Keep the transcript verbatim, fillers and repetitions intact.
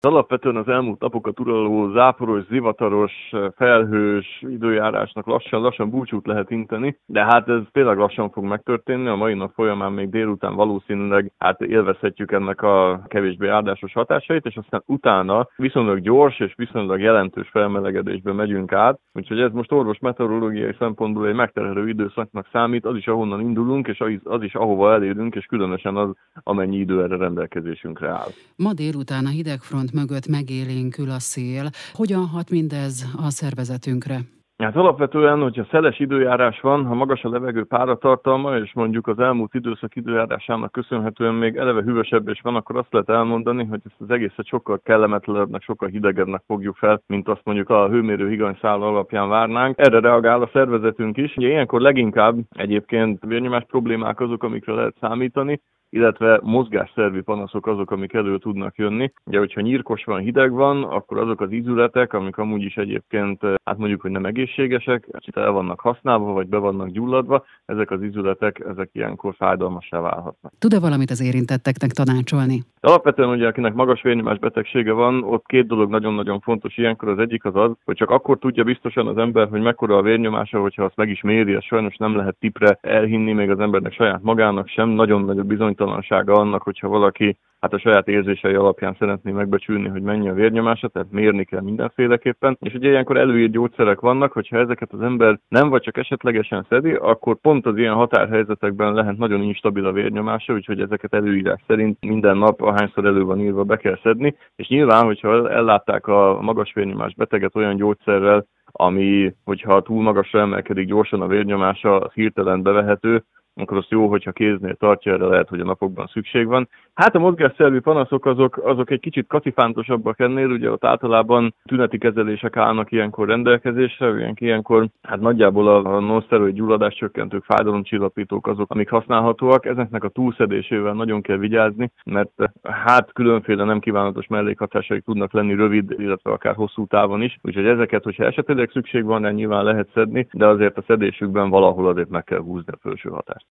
Alapvetően az elmúlt napokat uraló záporos, zivataros, felhős időjárásnak lassan-lassan búcsút lehet inteni, de hát ez tényleg lassan fog megtörténni, a mai nap folyamán még délután valószínűleg hát élvezhetjük ennek a kevésbé áldásos hatásait, és aztán utána viszonylag gyors és viszonylag jelentős felmelegedésbe megyünk át, úgyhogy ez most orvos meteorológiai szempontból egy megterhelő időszaknak számít, az is ahonnan indulunk, és az is ahova elérünk, és különösen az, amennyi idő erre rendelkezésünkre áll. Ma délután a hidegfront mögött megélénkül a szél. Hogyan hat mindez a szervezetünkre? Hát alapvetően, hogyha szeles időjárás van, ha magas a levegő páratartalma, és mondjuk az elmúlt időszak időjárásának köszönhetően még eleve hűvösebb is van, akkor azt lehet elmondani, hogy ezt az egészet sokkal kellemetlenebbnek, sokkal hidegebbnek fogjuk fel, mint azt mondjuk a hőmérő higanyszál alapján várnánk. Erre reagál a szervezetünk is. Ugye ilyenkor leginkább egyébként vérnyomás problémák azok, amikre lehet számítani, illetve mozgásszervi panaszok azok, amik elő tudnak jönni. Ugye, hogyha nyírkos van, hideg van, akkor azok az ízületek, amik amúgy is egyébként, hát mondjuk, hogy nem egészségesek, kicsit el vannak használva, vagy be vannak gyulladva, ezek az ízületek, ezek ilyenkor fájdalmassá válhatnak. Tud-e valamit az érintetteknek tanácsolni? Alapvetően ugye, akinek magas vérnyomás betegsége van, ott két dolog nagyon-nagyon fontos ilyenkor. Az egyik az az, hogy csak akkor tudja biztosan az ember, hogy mekkora a vérnyomása, hogyha azt meg is méri, ezt sajnos nem lehet tipre elhinni, még az embernek saját magának sem. Nagyon nagy bizonytalansága annak, hogyha valaki hát a saját érzései alapján szeretné megbecsülni, hogy mennyi a vérnyomása, tehát mérni kell mindenféleképpen. És ugye ilyenkor előírt gyógyszerek vannak, hogyha ezeket az ember nem vagy csak esetlegesen szedi, akkor pont az ilyen határhelyzetekben lehet nagyon instabil a vérnyomása, úgyhogy ezeket előírás szerint minden nap, ahányszor elő van írva, be kell szedni. És nyilván, hogyha ellátták a magas vérnyomás beteget olyan gyógyszerrel, ami, hogyha túl magasra emelkedik gyorsan a vérnyomása, az hirtelen bevehető, akkor azt jó, hogyha kéznél tartja, erre lehet, hogy a napokban szükség van. Hát a mozgásszervi panaszok azok, azok egy kicsit kacifántosabbak ennél, ugye ott általában tüneti kezelések állnak ilyenkor rendelkezésre, ilyenkor hát nagyjából a non-szteroid gyulladáscsökkentők, fájdalomcsillapítók azok, amik használhatóak. Ezeknek a túlszedésével nagyon kell vigyázni, mert hát különféle nem kívánatos mellékhatásai tudnak lenni rövid, illetve akár hosszú távon is. Úgyhogy ezeket, hogyha esetleg szükség van, nyilván lehet szedni, de azért a szedésükben valahol azért meg kell húzni a felső határt.